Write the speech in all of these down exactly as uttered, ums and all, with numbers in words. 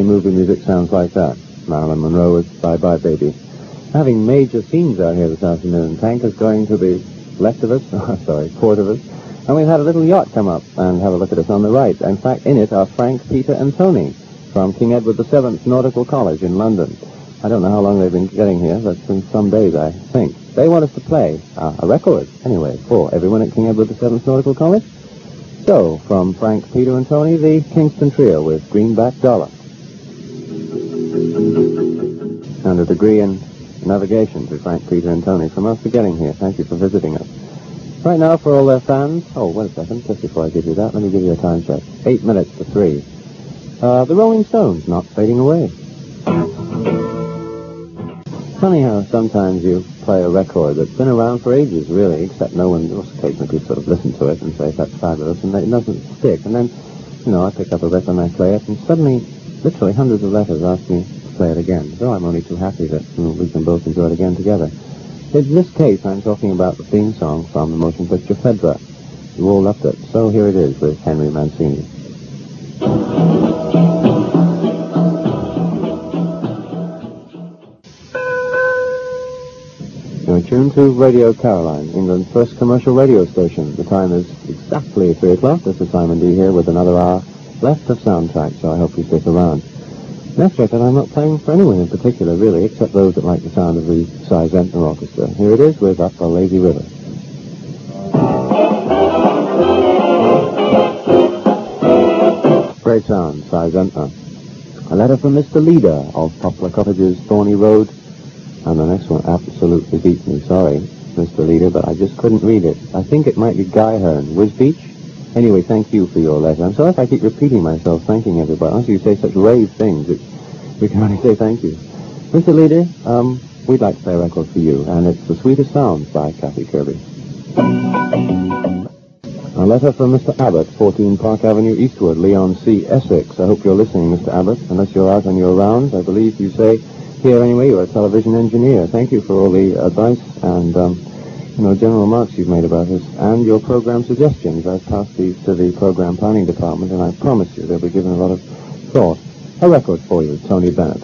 movie music sounds like that. Marilyn Monroe with Bye Bye Baby. Having major scenes out here this afternoon. Tanker's going to the left of us, oh, sorry, port of us. And we've had a little yacht come up and have a look at us on the right. In fact, in it are Frank, Peter, and Tony from King Edward the Seventh Nautical College in London. I don't know how long they've been getting here, but it's been some days, I think. They want us to play uh, a record, anyway, for everyone at King Edward the Seventh Nautical College. So, from Frank, Peter, and Tony, the Kingston Trio with Greenback Dollar. And a degree in navigation to Frank, Peter, and Tony from us for getting here. Thank you for visiting us. Right now, for all their fans... Oh, wait a second, just before I give you that, let me give you a time check. Eight minutes to three. Uh, the Rolling Stones, Not Fading Away. Funny how sometimes you play a record that's been around for ages, really, except no one else occasionally people sort of listen to it and say, that's fabulous, and it doesn't stick. And then, you know, I pick up a record and I play it, and suddenly, literally hundreds of letters ask me to play it again. So I'm only too happy that you know, we can both enjoy it again together. In this case, I'm talking about the theme song from the motion picture Fedra. You all loved it, so here it is with Henry Mancini. You're tuned to Radio Caroline, England's first commercial radio station. The time is exactly three o'clock. This is Simon D. here with another hour left of soundtrack, so I hope you stick around. Next record I'm not playing for anyone in particular, really, except those that like the sound of the Cy Zentner Orchestra. Here it is with Up a Lazy River. Great sound, Cy Zentner. A letter from Mister Leader of Poplar Cottages, Thorny Road. And the next one absolutely beats me. Sorry, Mister Leader, but I just couldn't read it. I think it might be Guy Hearn. Wiz Beach? Anyway, thank you for your letter. I'm sorry if I keep repeating myself, thanking everybody. Unless you say such rave things, it, we can only say thank you. Mister Leader, um, we'd like to play a record for you, and it's The Sweetest Sounds by Kathy Kirby. A letter from Mister Abbott, fourteen Park Avenue Eastward, Leon C., Essex. I hope you're listening, Mister Abbott. Unless you're out on your rounds, I believe you say... Here, anyway, you're a television engineer. Thank you for all the advice and, um, you know, general remarks you've made about us and your program suggestions. I've passed these to the program planning department, and I promise you they'll be given a lot of thought. A record for you, Tony Bennett.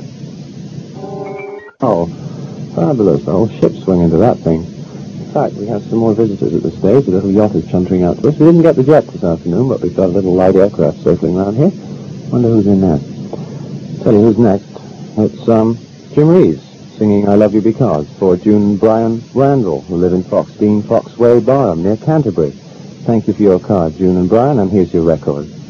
Oh, fabulous. The whole ship swing into that thing. In fact, we have some more visitors at the stage. The little yacht is chuntering out to us. We didn't get the jet this afternoon, but we've got a little light aircraft circling around here. Wonder who's in there. Tell you who's next. It's, um... Jim Reeves, singing I Love You Because, for June and Brian Randall, who live in Foxdean, Foxway, Barham, near Canterbury. Thank you for your card, June and Brian, and here's your record.